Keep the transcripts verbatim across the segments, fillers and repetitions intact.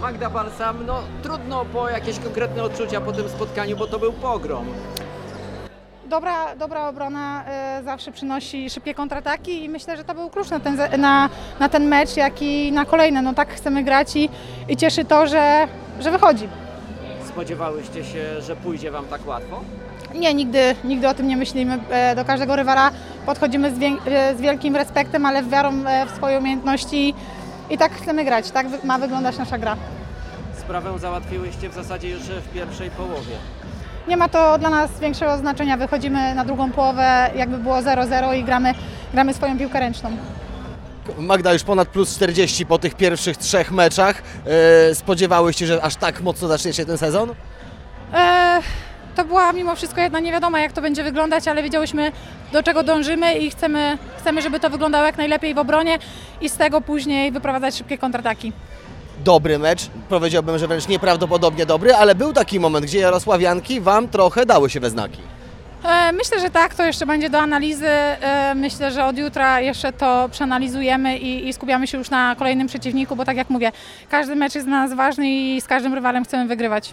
Magda Balsam, no trudno po jakieś konkretne odczucia po tym spotkaniu, bo to był pogrom. Dobra, dobra obrona y, zawsze przynosi szybkie kontrataki i myślę, że to był klucz na ten, ze- na, na ten mecz, jak i na kolejne. No tak chcemy grać i, i cieszy to, że, że wychodzi. Spodziewałyście się, że pójdzie wam tak łatwo? Nie, nigdy, nigdy o tym nie myślimy. E, Do każdego rywala podchodzimy z, wiek- e, z wielkim respektem, ale z wiarą e, w swoje umiejętności i tak chcemy grać, tak wy- ma wyglądać nasza gra. Sprawę załatwiłyście w zasadzie już w pierwszej połowie. Nie ma to dla nas większego znaczenia, wychodzimy na drugą połowę, jakby było zero zero i gramy, gramy swoją piłkę ręczną. Magda już ponad plus czterdzieści po tych pierwszych trzech meczach. E, Spodziewałyście, że aż tak mocno zaczniecie ten sezon? E, To była mimo wszystko jedna niewiadoma, jak to będzie wyglądać, ale wiedziałyśmy, do czego dążymy i chcemy, chcemy, żeby to wyglądało jak najlepiej w obronie i z tego później wyprowadzać szybkie kontrataki. Dobry mecz, powiedziałbym, że wręcz nieprawdopodobnie dobry, ale był taki moment, gdzie Jarosławianki wam trochę dały się we znaki. E, Myślę, że tak, to jeszcze będzie do analizy. E, Myślę, że od jutra jeszcze to przeanalizujemy i, i skupiamy się już na kolejnym przeciwniku, bo tak jak mówię, każdy mecz jest dla nas ważny i z każdym rywalem chcemy wygrywać.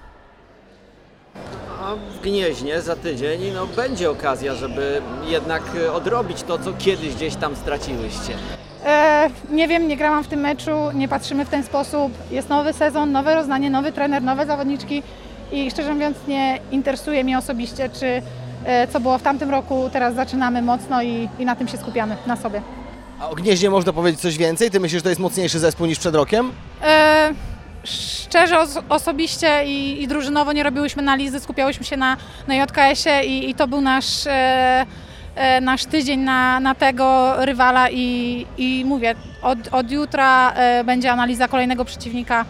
A w Gnieźnie za tydzień no, będzie okazja, żeby jednak e, odrobić to, co kiedyś gdzieś tam straciłyście. E, Nie wiem, nie grałam w tym meczu, nie patrzymy w ten sposób. Jest nowy sezon, nowe rozdanie, nowy trener, nowe zawodniczki i szczerze mówiąc nie interesuje mnie osobiście, czy e, co było w tamtym roku, teraz zaczynamy mocno i, i na tym się skupiamy, na sobie. A o Gnieźnie można powiedzieć coś więcej? Ty myślisz, że to jest mocniejszy zespół niż przed rokiem? E, Szczerze, os- osobiście i, i drużynowo nie robiłyśmy analizy, skupiałyśmy się na, na J K S-ie i, i to był nasz, e, e, nasz tydzień na, na tego rywala i, i mówię, od, od jutra e, będzie analiza kolejnego przeciwnika